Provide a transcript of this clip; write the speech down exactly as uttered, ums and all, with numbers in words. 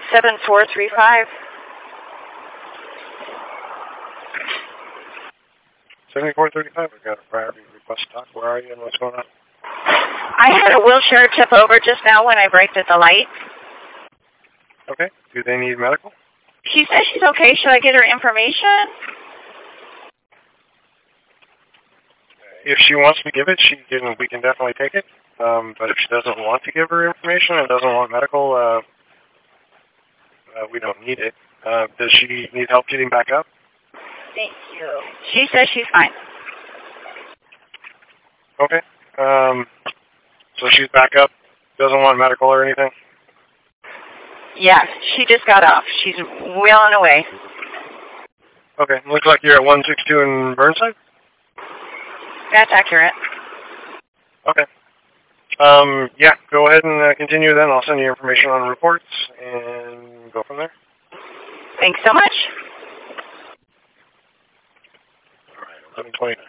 seven four three five. seventy-four thirty-five, I've got a priority request to talk. Where are you and what's going on? I had a wheelchair tip over just now when I braked at the light. Okay. Do they need medical? She says she's okay. Should I get her information? If she wants to give it, she can. We can definitely take it. Um, but if she doesn't want to give her information and doesn't want medical, uh, uh, we don't need it. Uh, does she need help getting back up? Thank you. She says she's fine. Okay. Um, so she's back up. Doesn't want medical or anything. Yeah, she just got off. She's wheeling away. Okay. Looks like you're at one sixty-two in Burnside. That's accurate. Okay. Um, yeah, go ahead and uh, continue then. I'll send you information on reports and go from there. Thanks so much. All right, eleven twenty-nine.